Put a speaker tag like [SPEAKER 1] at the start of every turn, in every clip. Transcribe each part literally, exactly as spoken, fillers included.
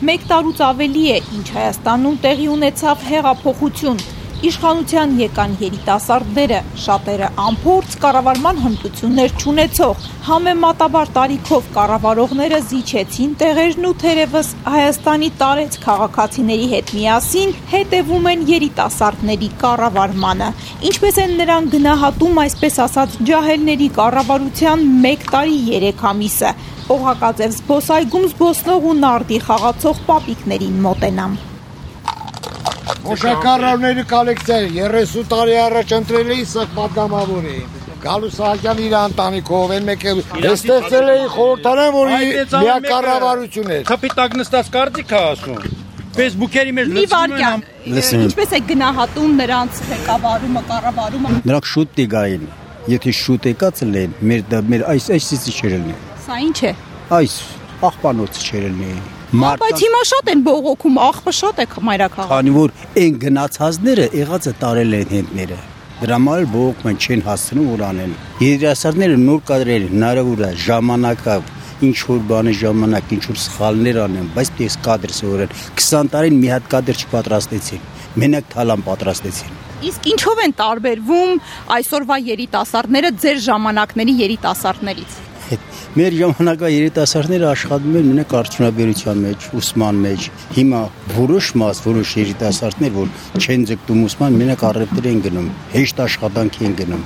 [SPEAKER 1] Մեկ տարուց ավելի է, ինչ Հայաստանում տեղի ունեցավ հեղափոխություն։ Իշխանության եկան երիտասարդները, շատերը անփորձ կառավարման հմտություններ չունեցող, համեմատաբար տարիքով կառավարողները զիջեցին տեղերն ու թերևս Հայաստանի տարեց քաղաքացիների հետ միասին հետևում են երիտասարդների կառավարմանը։ Ինչպես են նրանք գնահատում այսպես ասած ջահելների կառավարության մեկ տարի երեք ամիսը։ Օղակաձև զբոսայգում զբոսնող ու նարդի խաղացող պապիկներին մոտենամ։
[SPEAKER 2] Մոշակառավների կոլեկցիա երեսուն տարի առաջ ընտրել էի սակ պատգամավոր էի։ Գալուս Սահակյան իր ընտանիքով են մեկ ստեղծել էի խորհրդարան, որի միակառավարություն էր։
[SPEAKER 3] Խփիտակ նստած կարծիք է ասում։ Facebook-երի մեջ
[SPEAKER 1] լսում եմ։ Ինչպես է գնահատում նրանց ղեկավարումը, կառավարումը։
[SPEAKER 4] Նրանք շուտ տիգային։ Եթե շուտ եկածել են, մեր մեր այս այսից չէր լինի։
[SPEAKER 1] Սա ինչ է։
[SPEAKER 4] Այս աղբանոցը չէր լինի։
[SPEAKER 1] Բայց հիմա շատ են բողոքում, աղբը շատ է մայրաքաղաք։
[SPEAKER 4] Քանի որ այն գնացածները եղածը տարել են հենտները։ Դրա համար բողոքում են չեն հասցնում որ անեն։ Երիտասարդները նոր կադրեր հնարավոր է ժամանակը ինչ որ բանի ժամանակ ինչ որ սխալներ անեն, բայց դες կադր սովորեն։ քսան տարին մի հատ կադր չպատրաստեցին։ Մենակ թալան պատրաստեցին։
[SPEAKER 1] Իսկ ինչով են տարբերվում այսօրվա երիտասարդները ձեր ժամանակների երիտասարդներից։
[SPEAKER 4] Մեր ժամանակվա երիտասարդները աշխատում են մենակ արդյունաբերության մեջ, ուսման մեջ։ Հիմա որոշ մաս, որոշ երիտասարդներ, որ չեն ձգտում ուսման, մենակ առևտուր են գնում, հեշտ աշխատանքի են գնում։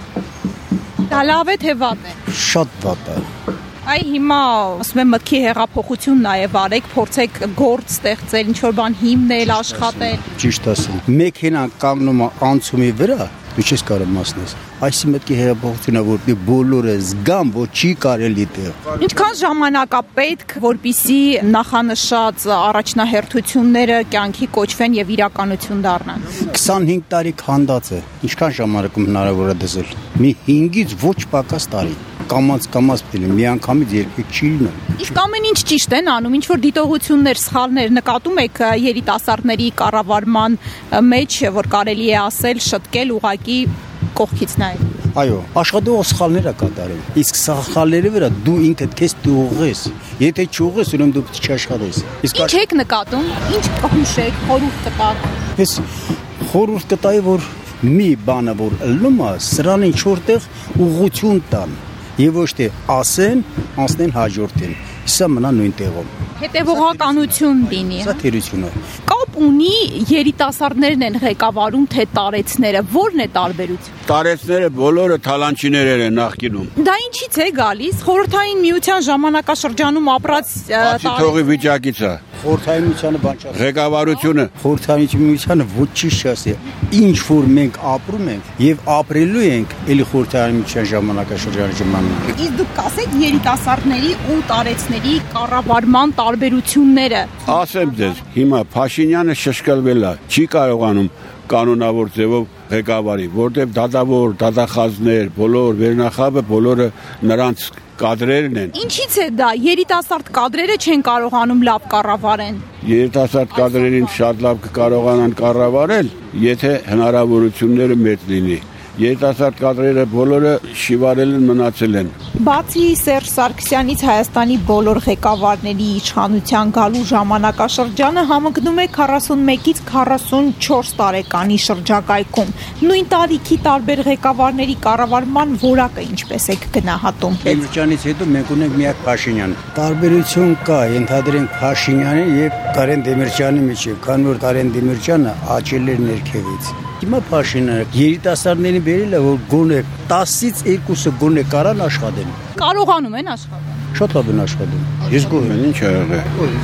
[SPEAKER 1] Դա լավ է թե վատ է։
[SPEAKER 4] Շատ վատ է։
[SPEAKER 1] Այ հիմա ասում եմ մտքի հեղափոխություն նաև արեք, փորձեք գործ ստեղծել, ինչ որ բան հիմնել, աշխատել։
[SPEAKER 4] Ճիշտ ասեմ։ Մեքենան կանգնում է անցումի վրա, դու չես կարող մասնես։ Այսի մտքի հեղափոխությունը որ բոլորը զգան, որ չի կարելի դեռ։
[SPEAKER 1] Ինչքան ժամանակ է պետք, որպիսի նախանշած առաջնահերթությունները կյանքի կոչվեն եւ իրականություն դառնան։
[SPEAKER 4] քսանհինգ տարի քանդած է։ Ինչքան ժամանակում հնարավոր է դզել։ Մի հինգից ոչ պակաս տարի։ Կամած կամած դիլի մի անգամից երբեք չի լինում։
[SPEAKER 1] Իսկ ամեն ինչ ճիշտ են անում, ինչ որ դիտողություններ, սխալներ նկատում եք երիտասարդների կառավարման մեջ, որ կարելի է ասել շտկել ուղակի կողքից նայել։
[SPEAKER 4] Այո, աշխատողը սխալներ է կատարում։ Իսկ սխալների վրա դու ինքդ քեզ դուղես։ Եթե չուղես, ուրեմն դու պետք է աշխատես։ Իսկ
[SPEAKER 1] ինչ եք նկատում, ինչ կհուշեք, խորհուրդ կտաք։
[SPEAKER 4] Ես խորհուրդ կտայի, որ մի բանը որ ըլլում է, սրան ինչ որտեղ ուղղություն տան։ Եվ ոչ թե ասեն, անցնեն հաջորդին։ Սա մնա նույն տեղում։
[SPEAKER 1] Հետևողականություն լինի։
[SPEAKER 4] Սա թերություն է։
[SPEAKER 1] Կապ ունի երիտասարդներն են ղեկավարում, թե տարեցները, ո՞րն է տարբերությունը։
[SPEAKER 3] Տարեցները բոլորը թալանչիներ են նախկինում։
[SPEAKER 1] Դա ինչից է գալիս։ Խորհրդային միության ժամանակաշրջանում ապրած
[SPEAKER 3] Բացի թողի վիճակից է։
[SPEAKER 4] Խորհրդային միությանը բան չասի։
[SPEAKER 3] Ղեկավարությունը
[SPEAKER 4] Խորհրդային միությանը ոչինչ չասի։ Ինչ որ մենք ապրում ենք եւ ապրելու ենք, ելի խորհրդային միության ժամանակաշրջանի ժամանակ։
[SPEAKER 1] Իսկ դուք կասեք երիտասարդների ու տարեցների կառավարման տարբերությունները։
[SPEAKER 3] Ասեմ ձեզ, հիմա Փաշինյանը շշկելվել է, չի կարողանում կանոնավոր ձևով ղեկավարի, որտեղ դատավոր, դատախազներ, բոլոր վերնախավը բոլորը նրանց կադրերն են։
[SPEAKER 1] Ինչից է դա։ Երիտասարդ կադրերը չեն կարողանում լավ կառավարեն։
[SPEAKER 3] Երիտասարդ կադրերին շատ լավ կկարողանան կառավարել, եթե հնարավորությունները մեծ լինի։ Երիտասարդ կադրերը բոլորը շիվարել են, մնացել են։
[SPEAKER 1] Բացի Սերժ Սարգսյանից Հայաստանի բոլոր ղեկավարների իշխանության գալու ժամանակաշրջանը համընկնում է քառասունմեկից քառասունչորս տարեկանի շրջակայքում։ Նույն տարիքի տարբեր ղեկավարների կառավարման որակը ինչպես եք գնահատում։
[SPEAKER 4] Դեմիրճյանից հետո մենք ունենք միակ Փաշինյան։ Տարբերություն կա, ենթադրենք Փաշինյանի եւ Կարեն Դեմիրճյանի միջեւ, քանի որ Կարեն Դեմիրճյանը աճել էր ներքևից։ Հիմա Փաշինյանը երիտասարդներին բերել է, որ գոնե տասից երկուսը գոնե կարան աշխատեն։
[SPEAKER 1] Կարողանում են աշխատել։
[SPEAKER 4] Շատ լավ են աշխատում։ Ես գոհ եմ,
[SPEAKER 3] ինչ եղել։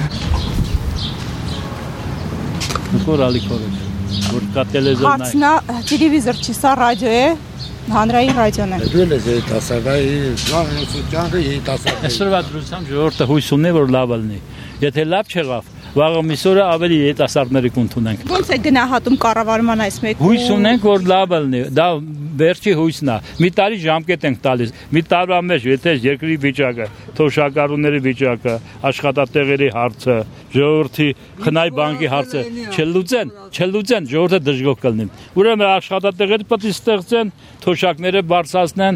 [SPEAKER 5] Նկոր Ալիքովը, որ կա տելևիզիոն։
[SPEAKER 1] Հարցնա տելևիզոր չի, սա ռադիո է, հանրային ռադիոն է։
[SPEAKER 2] Դու ես երիտասարդի, ժողովրդի երիտասարդի։
[SPEAKER 5] Այսօրվա դրությամբ ժողովուրդը հույս ունի, որ լավ լինի։ Եթե լավ չեղավ, վաղը միսօրը ավելի երիտասարդների կընդունենք։
[SPEAKER 1] Ոնց է գնահատում կառավարման այս մեկ։
[SPEAKER 5] Հույս ունենք, որ լավ լինի, դա վերջի հույսն է։ Մի տարի ժամկետ ենք տալիս։ Մի տարվա մեջ, եթե երկրի վիճակը, թոշակառուների վիճակը, աշխատատեղերի հարցը, ժողովրդի խնայ բանկի հարցը չլուծեն, չլուծեն, ժողովուրդը դժգոհ կլինի։ Ուրեմն աշխատատեղերը պետք է ստեղծեն, թոշակները բարձրացնեն,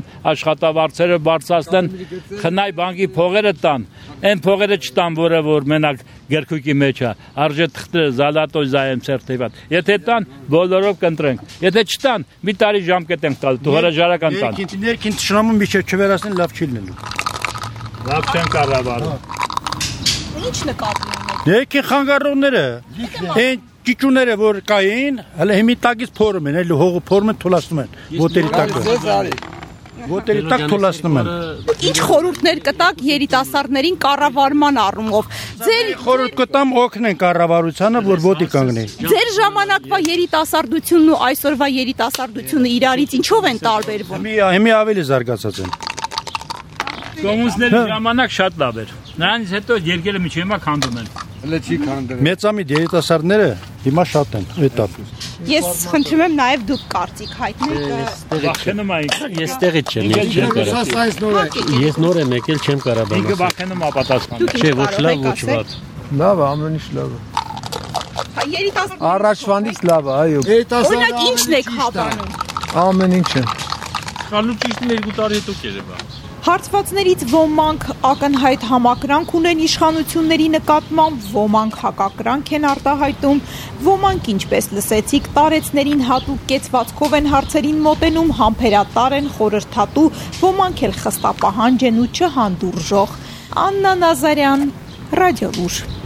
[SPEAKER 5] աշխատավարձերը բարձրացնեն, խնայ բանկի փողերը տան, այն փողերը չտան, որը որ մենակ Գերքուկի մեջ է, արժե թղթը զալատոյ զայեմ սերտիվատ։ Եթե տան, բոլորով կընտրենք։ Եթե չտան, մի տարի ժամկետ ենք տալ, դու հրաժարական տան։
[SPEAKER 6] Ներքին տշնամուն մի չէ չվերացնեն, լավ չի լինելու։
[SPEAKER 5] Լավ չեն կառավարում։
[SPEAKER 1] Ինչ նկատում եք։
[SPEAKER 6] Ներքին խանգարողները, այն ճիճուները որ կային, հələ հիմի տակից փորում են, այլ հողը փորում են, թուլացնում են։ Ոտերի տակը։ Ոտերի տակ թուլացնում են։
[SPEAKER 1] Ինչ խորհուրդներ կտաք երիտասարդներին կառավարման առումով։ Ձեր
[SPEAKER 6] խորհուրդ կտամ օգնեն կառավարությանը, որ ոտի կանգնի։
[SPEAKER 1] Ձեր ժամանակվա երիտասարդությունն ու այսօրվա երիտասարդությունը իրարից ինչով են տարբերվում։
[SPEAKER 6] Հիմի հիմի ավելի զարգացած են։
[SPEAKER 5] Կոմունիստների ժամանակ շատ լավ էր։ Նրանից հետո երկերը միջի հիմա քանդում են։
[SPEAKER 2] Հələ չի քանդել։
[SPEAKER 6] Մեծամիտ երիտասարդները հիմա շատ են, էտա։
[SPEAKER 1] Ես խնդրում եմ նաև դուք կարծիք հայտնեք։
[SPEAKER 5] Վախենում այնք։
[SPEAKER 7] Ես տեղից չեմ եկել։ Ես նոր եմ եկել, չեմ կարող բանալ։
[SPEAKER 5] Ինքը վախենում է պատասխանել։
[SPEAKER 7] Չէ, ոչ լավ, ոչ վատ։
[SPEAKER 2] Լավ է, ամեն ինչ լավ է։
[SPEAKER 1] Երիտասարդ
[SPEAKER 2] Առաջվանից լավ է, այո։
[SPEAKER 1] օրինակ ի՞նչն եք հավանում։
[SPEAKER 2] Ամեն ինչը։
[SPEAKER 5] Կալու ճիշտն երկու տարի հետո կերևա։
[SPEAKER 1] Հարցվածներից ոմանք ակնհայտ համակրանք ունեն իշխանությունների նկատմամբ, ոմանք հակակրանք են արտահայտում, ոմանք, ինչպես լսեցիք, տարեցներին հատուկ կեցվածքով են հարցերին մոտենում, համբերատար են, խորհրդատու, ոմանք էլ խստապահանջ են ու չհանդուրժող։ Աննա Նազարյան, Ռադիո Լուր։